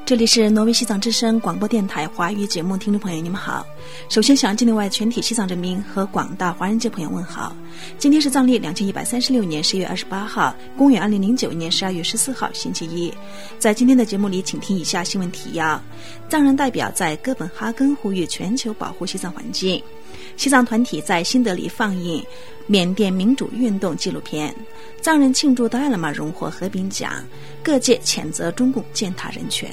这里是挪威西藏之声广播电台华语节目，听众朋友你们好。首先向境内外全体西藏人民和广大华人界朋友问好。今天是藏历2136年10月28号，公元2009年12月14号星期一。在今天的节目里，请听以下新闻提要。藏人代表在哥本哈根呼吁全球保护西藏环境。西藏团体在新德里放映缅甸民主运动纪录片。藏人庆祝达赖喇嘛荣获和平奖，各界谴责中共践踏人权。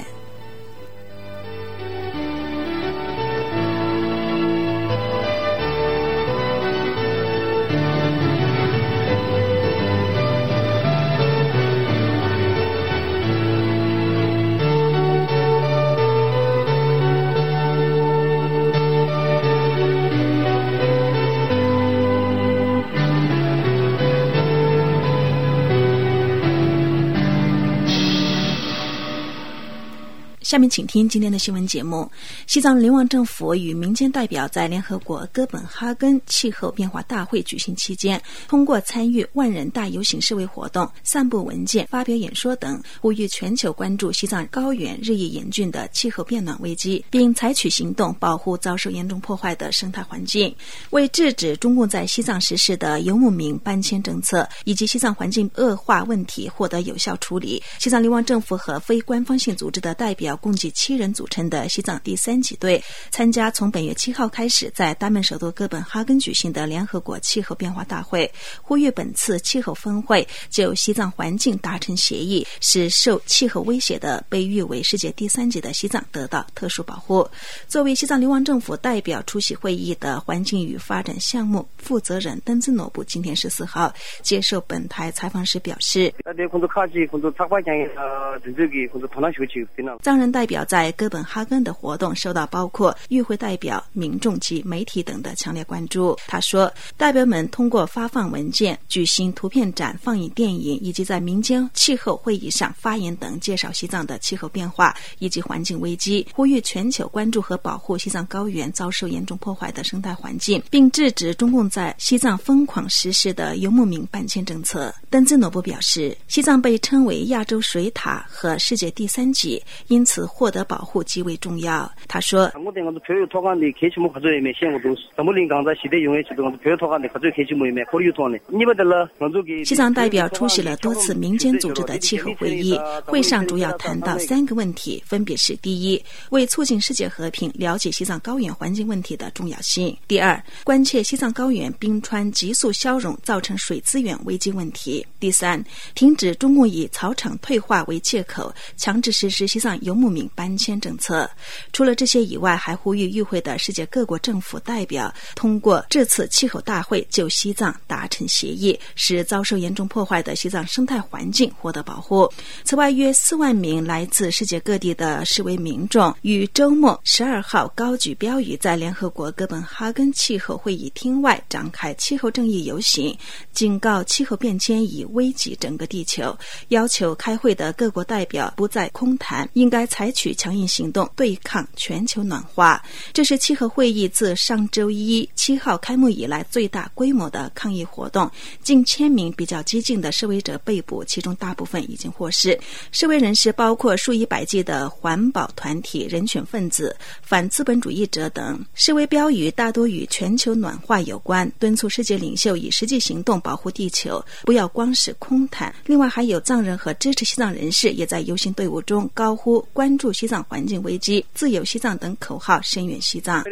下面请听今天的新闻节目。西藏联旺政府与民间代表在联合国哥本哈根气候变化大会举行期间，通过参与万人大游行示威活动、散布文件、发表演说等，呼吁全球关注西藏高原日益严峻的气候变暖危机，并采取行动保护遭受严重破坏的生态环境。为制止中共在西藏实施的游牧民搬迁政策以及西藏环境恶化问题获得有效处理，西藏联旺政府和非官方性组织的代表共计7人组成的西藏第3级队参加从本月7号开始在大曼首都哥本哈根举行的联合国气候变化大会，呼吁本次气候峰会就西藏环境达成协议，使受气候威胁的被誉为世界第3级的西藏得到特殊保护。作为西藏联旺政府代表出席会议的环境与发展项目负责人登兹诺布今天14号接受本台采访时表示，藏人代表在哥本哈根的活动受到包括与会代表、民众及媒体等的强烈关注。他说，代表们通过发放文件、举行图片展、放映电影以及在民间气候会议上发言等，介绍西藏的气候变化以及环境危机，呼吁全球关注和保护西藏高原遭受严重破坏的生态环境，并制止中共在西藏疯狂实施的游牧民搬迁政策。登兹诺布表示，西藏被称为亚洲水塔和世界第3级，因此获得保护极为重要。他说，西藏代表出席了多次民间组织的气候会议，会上主要谈到3个问题，分别是：第一，为促进世界和平，了解西藏高原环境问题的重要性；第二，关切西藏高原冰川急速消融造成水资源危机问题；第三，停止中共以草场退化为借口强制实施西藏游牧民搬迁政策。除了这些以外，还呼吁与会的世界各国政府代表通过这次气候大会就西藏达成协议，使遭受严重破坏的西藏生态环境获得保护。此外，约4万名来自世界各地的示威民众于周末12号高举标语，在联合国哥本哈根气候会议厅外展开气候正义游行，警告气候变迁已危及整个地球，要求开会的各国代表不再空谈，应该采取强硬行动对抗全球暖化。这是气候会议自上周一7号开幕以来最大规模的抗议活动，近1000名比较激进的示威者被捕，其中大部分已经获释。示威人士包括数以百计的环保团体、人权分子、反资本主义者等。示威标语大多与全球暖化有关，敦促世界领袖以实际行动保护地球，不要光是空谈。另外，还有藏人和支持西藏人士也在游行队伍中高呼关注西藏环境危机、自由西藏等口号，声援西藏。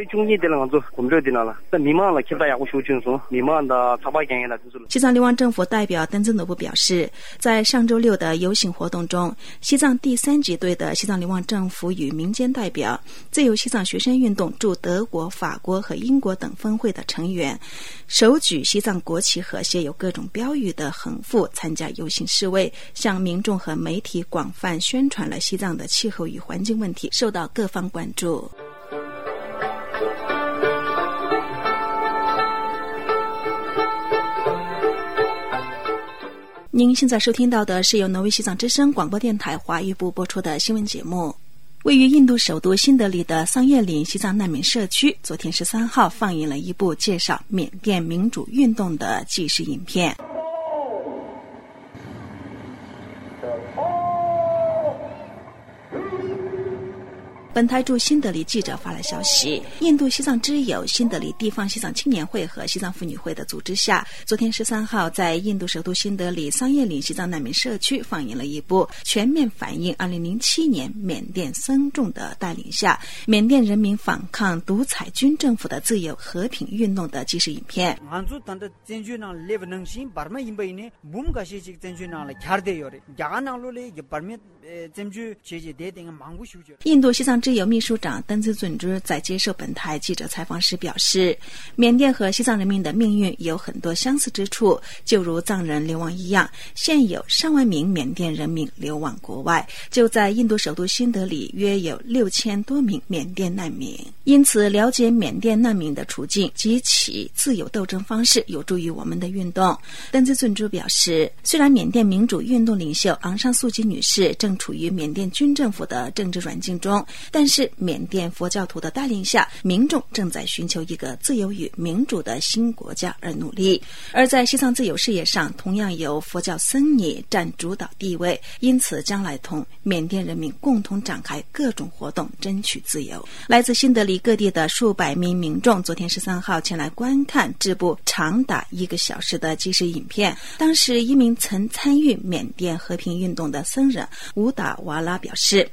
西藏联旺政府代表登兹诺布表示，在上周6的游行活动中，西藏第3级队的西藏联旺政府与民间代表、自由西藏学生运动驻德国、法国和英国等分会的成员手举西藏国旗和写有各种标语的横幅参加游行示威，向民众和媒体广泛宣传了西藏的气候与环境问题，受到各方关注。您现在收听到的是由挪威西藏之声广播电台华语部播出的新闻节目。位于印度首都新德里的桑叶岭西藏难民社区昨天13号放映了一部介绍缅甸民主运动的纪实影片。 本台驻新德里记者发了消息，印度西藏之友新德里地方西藏青年会和西藏妇女会的组织下，昨天13号在印度首都新德里桑叶岭西藏难民社区放映了一部全面反映2007年缅甸僧众的带领下缅甸人民反抗独裁军政府的自由和平运动的纪实影片。印度西藏之友秘书长丹兹准珠在接受本台记者采访时表示，缅甸和西藏人民的命运有很多相似之处，就如藏人流亡一样，现有上万名缅甸人民流亡国外，就在印度首都新德里约有6000多名缅甸难民。因此了解缅甸难民的处境及其自由斗争方式有助于我们的运动。丹兹准珠表示，虽然缅甸民主运动领袖昂山素季女士正处于缅甸军政府的政治软禁中，但是缅甸佛教徒的带领下，民众正在寻求一个自由与民主的新国家而努力。而在西藏自由事业上，同样由佛教僧尼占主导地位，因此将来同缅甸人民共同展开各种活动，争取自由。来自新德里各地的数百名民众昨天13号前来观看这部长达1个小时的纪实影片。当时一名曾参与缅甸和平运动的僧人乌达瓦拉表示，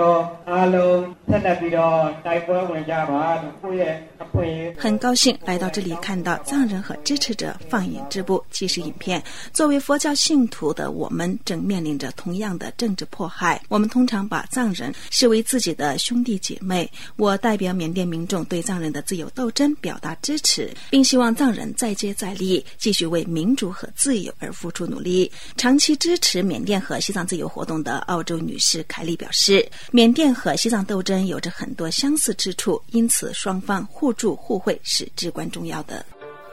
很高兴来到这里，看到藏人和支持者放映这部纪实影片。作为佛教信徒的我们正面临着同样的政治迫害，我们通常把藏人视为自己的兄弟姐妹。我代表缅甸民众对藏人的自由斗争表达支持，并希望藏人再接再厉，继续为民主和自由而付出努力。长期支持缅甸和西藏自由活动的澳洲女士凯莉表示，缅甸和西藏斗争有着很多相似之处，因此双方互助互惠是至关重要的。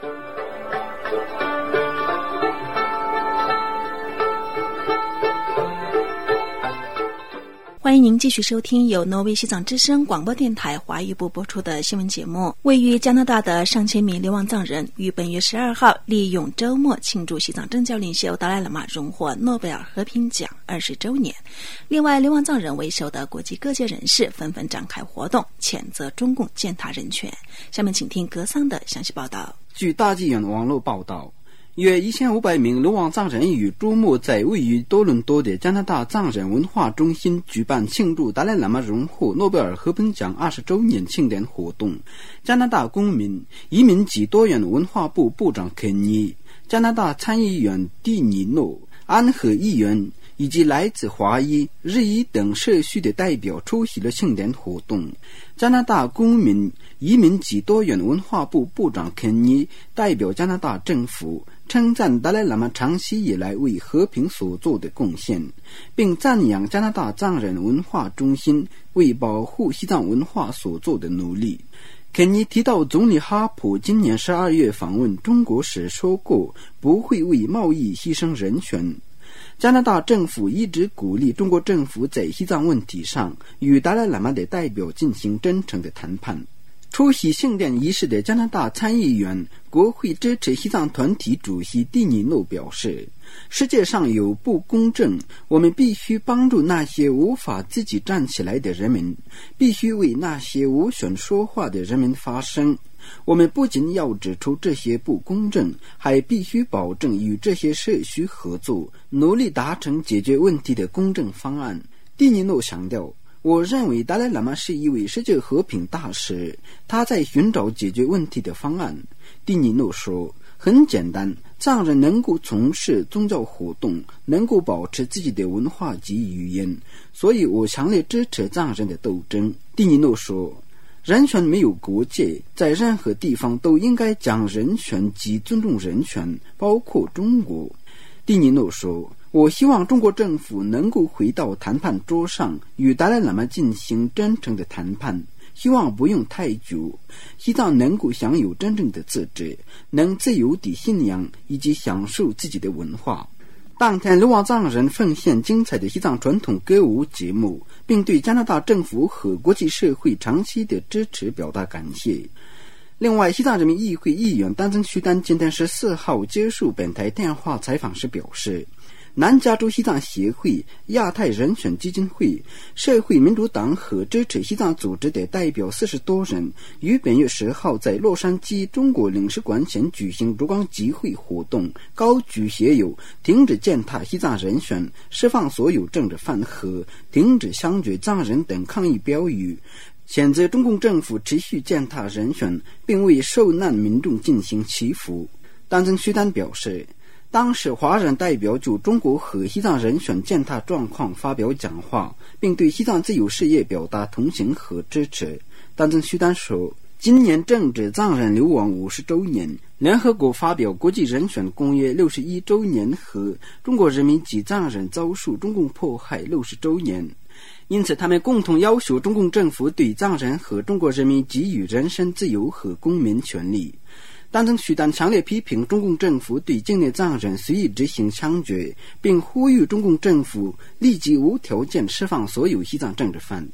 欢迎您继续收听由挪威西藏之声广播电台华语部播出的新闻节目。位于加拿大的上千名流亡藏人于本月12号利用周末庆祝西藏政教领袖达赖喇嘛荣获诺贝尔和平奖20周年。另外，流亡藏人为首的国际各界人士纷纷展开活动，谴责中共践踏人权。下面请听格桑的详细报道。 据大纪元网络报道，约1500名流亡藏人于周末在位于多伦多的加拿大藏人文化中心举办庆祝达赖喇嘛荣获诺贝尔和平奖20周年庆典活动。加拿大公民、移民及多元文化部部长肯尼、加拿大参议员蒂尼诺、安和议员以及来自华裔、日裔等社区的代表出席了庆典活动。加拿大公民、移民及多元文化部部长肯尼代表加拿大政府称赞达赖喇嘛长期以来为和平所做的贡献，并赞扬加拿大藏人文化中心为保护西藏文化所做的努力。肯尼提到，总理哈普今年12月访问中国时说过，不会为贸易牺牲人权。加拿大政府一直鼓励中国政府在西藏问题上与达赖喇嘛的代表进行真诚的谈判。出席庆典仪式的加拿大参议员、国会支持西藏团体主席蒂尼诺表示，世界上有不公正，我们必须帮助那些无法自己站起来的人民，必须为那些无权说话的人民发声。我们不仅要指出这些不公正，还必须保证与这些社区合作，努力达成解决问题的公正方案。蒂尼诺强调，我认为达赖喇嘛是一位世界和平大使，他在寻找解决问题的方案。蒂尼诺说，很简单，藏人能够从事宗教活动，能够保持自己的文化及语言，所以我强烈支持藏人的斗争。蒂尼诺说，人权没有国界，在任何地方都应该讲人权及尊重人权，包括中国。蒂尼诺说，我希望中国政府能够回到谈判桌上，与达赖喇嘛进行真诚的谈判，希望不用太久，西藏能够享有真正的自治，能自由地信仰以及享受自己的文化。当天，流亡藏人奉献精彩的西藏传统歌舞节目，并对加拿大政府和国际社会长期的支持表达感谢。另外，西藏人民议会议员丹增旭丹今天14号接受本台电话采访时表示， 南加州西藏协会、亚太人权基金会、社会民主党和支持西藏组织的代表40多人于本月10号在洛杉矶中国领事馆前举行烛光集会活动，高举写有停止践踏西藏人权、释放所有政治犯和停止枪决藏人等抗议标语，谴责中共政府持续践踏人权，并为受难民众进行祈福。丹增虚丹表示，当时华人代表就中国和西藏人权践踏状况发表讲话，并对西藏自由事业表达同情和支持。丹增虚丹说，今年正值藏人流亡50周年，联合国发表国际人权公约61周年和中国人民及藏人遭受中共迫害60周年，因此他们共同要求中共政府对藏人和中国人民给予人身自由和公民权利。丹增虚丹强烈批评中共政府对境内藏人随意执行枪决，并呼吁中共政府立即无条件释放所有西藏政治犯。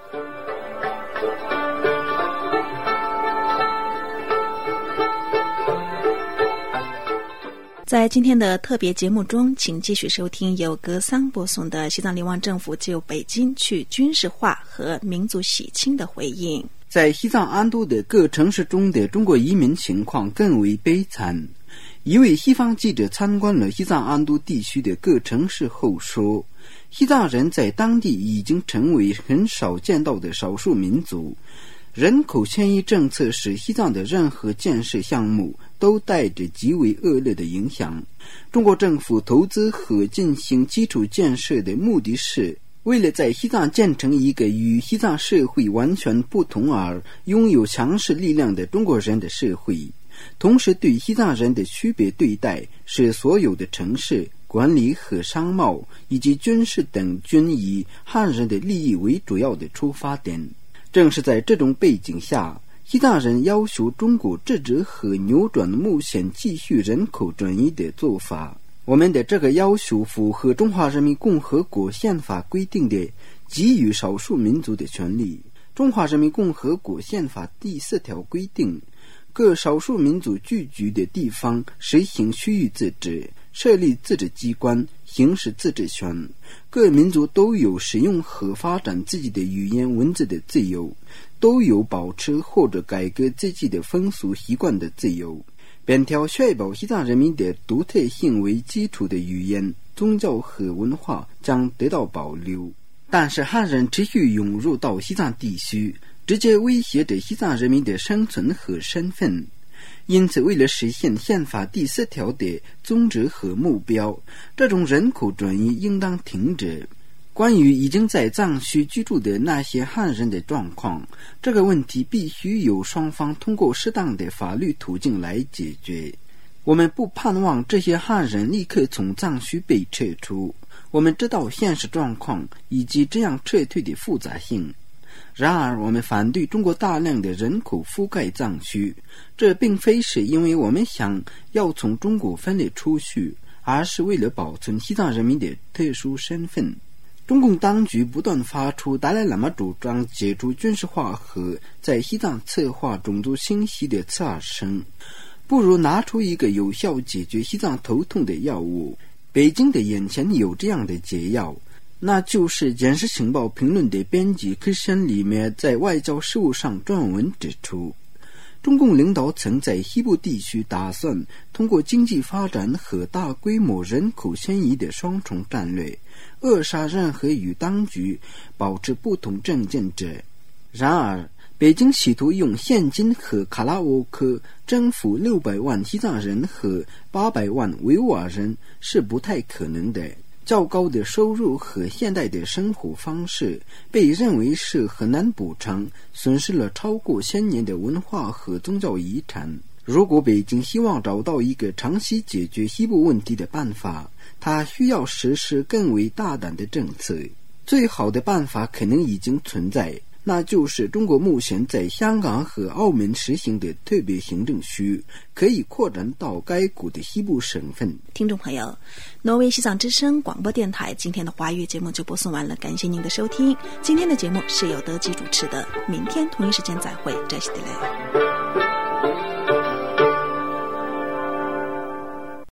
在今天的特别节目中，请继续收听由格桑播送的西藏流亡政府就北京去军事化和民族洗清的回应。 在西藏安都的各城市中的中国移民情况更为悲惨。一位西方记者参观了西藏安都地区的各城市后说，西藏人在当地已经成为很少见到的少数民族，人口迁移政策使西藏的任何建设项目都带着极为恶劣的影响。中国政府投资和进行基础建设的目的是为了在西藏建成一个与西藏社会完全不同而拥有强势力量的中国人的社会，同时对西藏人的区别对待是所有的城市、管理和商贸以及军事等均以汉人的利益为主要的出发点。正是在这种背景下，西藏人要求中国制止和扭转目前继续人口转移的做法。我们的这个要求符合中华人民共和国宪法规定的给予少数民族的权利。中华人民共和国宪法第4条规定，各少数民族聚居的地方实行区域自治，设立自治机关，行使自治权。各民族都有使用和发展自己的语言文字的自由，都有保持或者改革自己的风俗习惯的自由。本条确保西藏人民的独特性为基础的语言、宗教和文化将得到保留。但是汉人持续涌入到西藏地区，直接威胁着西藏人民的生存和身份。因此为了实现宪法第4条的宗旨和目标，这种人口转移应当停止。关于已经在藏区居住的那些汉人的状况，这个问题必须由双方通过适当的法律途径来解决。我们不盼望这些汉人立刻从藏区被撤出，我们知道现实状况以及这样撤退的复杂性。然而我们反对中国大量的人口覆盖藏区，这并非是因为我们想要从中国分裂出去，而是为了保存西藏人民的特殊身份。中共当局不断发出达赖喇嘛主张解除军事化和在西藏策划种族清洗的刺耳声，不如拿出一个有效解决西藏头痛的药物。北京的眼前有这样的解药，那就是简史情报评论的编辑科申里面在外交事务上撰文指出，中共领导层在西部地区打算通过经济发展和大规模人口迁移的双重战略，扼杀任何与当局保持不同政见者。然而北京企图用现金和卡拉沃克征服600万西藏人和800万维吾尔人是不太可能的。较高的收入和现代的生活方式被认为是很难补偿损失了超过1000年的文化和宗教遗产。如果北京希望找到一个长期解决西部问题的办法，它需要实施更为大胆的政策。最好的办法可能已经存在，那就是中国目前在香港和澳门实行的特别行政区可以扩展到该国的西部省份。 听众朋友，挪威西藏之声广播电台今天的华语节目就播送完了，感谢您的收听。今天的节目是由德基主持的，明天同一时间再会，这是的嘞。